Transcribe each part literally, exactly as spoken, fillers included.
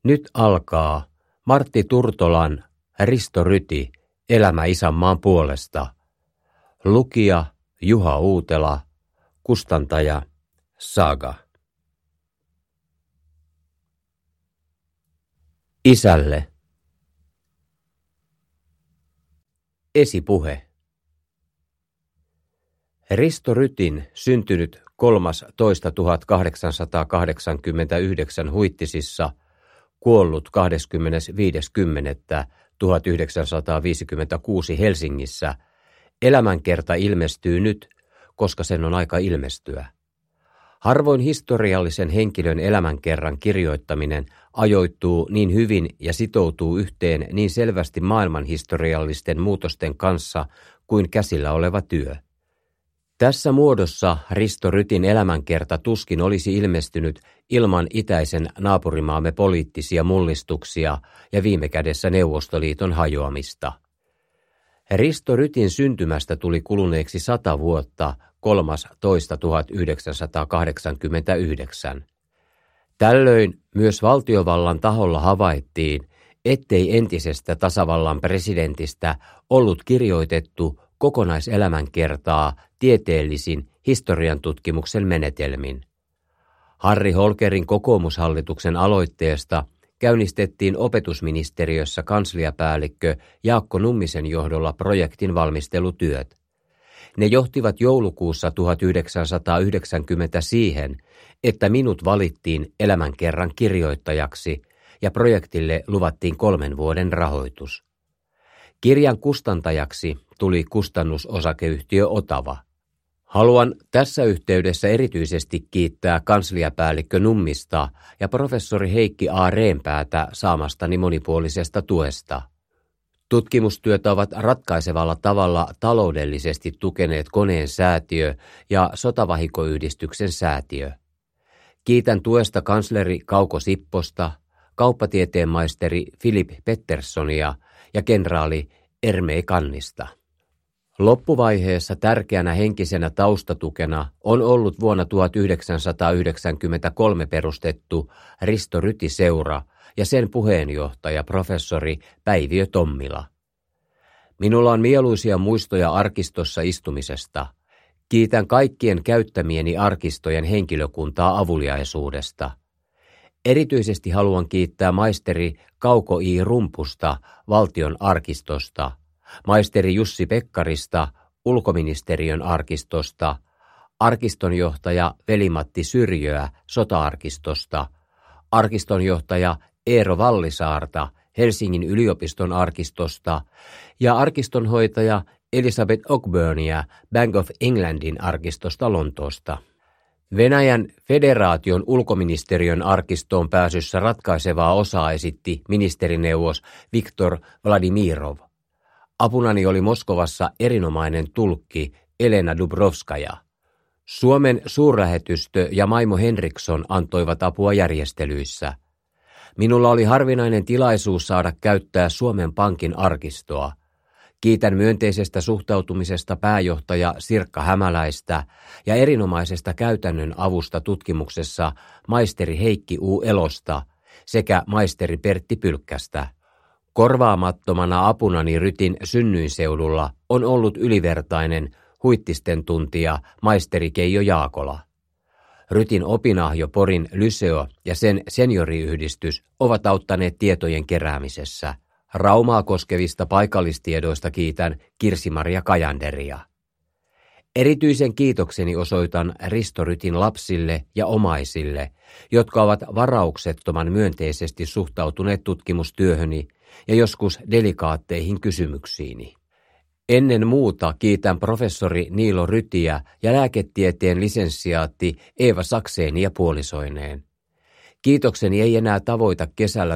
Nyt alkaa Martti Turtolan Risto Ryti, Elämä isänmaan puolesta. Lukija Juha Uutela, kustantaja Saga. Isälle. Esipuhe. Risto Rytin syntynyt kolmas toista tuhatkahdeksansataakahdeksankymmentäyhdeksän Huittisissa, kuollut kahdeskymmenesviides kymmenettä tuhatyhdeksänsataaviisikymmentäkuusi Helsingissä, elämänkerta ilmestyy nyt, koska sen on aika ilmestyä. Harvoin historiallisen henkilön elämänkerran kirjoittaminen ajoittuu niin hyvin ja sitoutuu yhteen niin selvästi maailmanhistoriallisten muutosten kanssa kuin käsillä oleva työ. Tässä muodossa Risto Rytin elämänkerta tuskin olisi ilmestynyt ilman itäisen naapurimaamme poliittisia mullistuksia ja viime kädessä Neuvostoliiton hajoamista. Risto Rytin syntymästä tuli kuluneeksi sata vuotta kolmas toista tuhatyhdeksänsataakahdeksankymmentäyhdeksän. Tällöin myös valtiovallan taholla havaittiin, ettei entisestä tasavallan presidentistä ollut kirjoitettu kokonaiselämänkertaa tieteellisin historian tutkimuksen menetelmin. Harri Holkerin kokoomushallituksen aloitteesta käynnistettiin opetusministeriössä kansliapäällikkö Jaakko Nummisen johdolla projektin valmistelutyöt. Ne johtivat joulukuussa tuhatyhdeksänsataayhdeksänkymmentä siihen, että minut valittiin elämänkerran kirjoittajaksi ja projektille luvattiin kolmen vuoden rahoitus. Kirjan kustantajaksi tuli kustannusosakeyhtiö Otava. Haluan tässä yhteydessä erityisesti kiittää kansliapäällikkö Nummista ja professori Heikki A. Reenpäätä saamastani monipuolisesta tuesta. Tutkimustyötä ovat ratkaisevalla tavalla taloudellisesti tukeneet Koneen säätiö ja Sotavahinkoyhdistyksen säätiö. Kiitän tuesta kansleri Kauko Sipposta, kauppatieteen maisteri Philip Petterssonia ja kenraali Ermei Kannista. Loppuvaiheessa tärkeänä henkisenä taustatukena on ollut vuonna tuhatyhdeksänsataayhdeksänkymmentäkolme perustettu Risto Ryti-seura ja sen puheenjohtaja professori Päiviö Tommila. Minulla on mieluisia muistoja arkistossa istumisesta. Kiitän kaikkien käyttämieni arkistojen henkilökuntaa avuliaisuudesta. Erityisesti haluan kiittää maisteri Kauko I. Rumpusta valtion arkistosta, maisteri Jussi Pekkarista ulkoministeriön arkistosta, arkistonjohtaja Veli-Matti Syrjöä sota-arkistosta, arkistonjohtaja Eero Vallisaarta Helsingin yliopiston arkistosta ja arkistonhoitaja Elizabeth Ogburnia Bank of Englandin arkistosta Lontoosta. Venäjän federaation ulkoministeriön arkistoon pääsyssä ratkaisevaa osaa esitti ministerineuvos Viktor Vladimirov. Apunani oli Moskovassa erinomainen tulkki Elena Dubrovskaja. Suomen suurlähetystö ja Maimo Henriksson antoivat apua järjestelyissä. Minulla oli harvinainen tilaisuus saada käyttää Suomen Pankin arkistoa. Kiitän myönteisestä suhtautumisesta pääjohtaja Sirkka Hämäläistä ja erinomaisesta käytännön avusta tutkimuksessa maisteri Heikki U. Elosta sekä maisteri Pertti Pylkkästä. Korvaamattomana apunani Rytin synnyinseudulla on ollut ylivertainen huittisten tuntija maisteri Keijo Jaakola. Rytin opinahjo Porin Lyseo ja sen senioriyhdistys ovat auttaneet tietojen keräämisessä. Raumaa koskevista paikallistiedoista kiitän Kirsi-Maria Kajanderia. Erityisen kiitokseni osoitan Risto Rytin lapsille ja omaisille, jotka ovat varauksettoman myönteisesti suhtautuneet tutkimustyöhöni ja joskus delikaatteihin kysymyksiini. Ennen muuta kiitän professori Niilo Rytiä ja lääketieteen lisensiaatti Eeva Sakseenia puolisoineen. Kiitokseni ei enää tavoita kesällä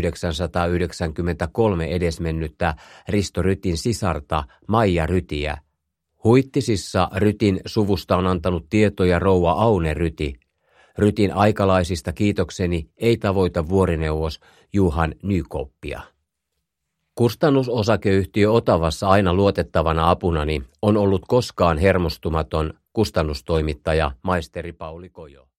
tuhatyhdeksänsataayhdeksänkymmentäkolme edesmennyttä Risto Rytin sisarta Maija Rytiä. Huittisissa Rytin suvusta on antanut tietoja rouva Aune Ryti. Rytin aikalaisista kiitokseni ei tavoita vuorineuvos Juhan Nykoppia. Kustannusosakeyhtiö Otavassa aina luotettavana apunani on ollut koskaan hermostumaton kustannustoimittaja maisteri Pauli Kojo.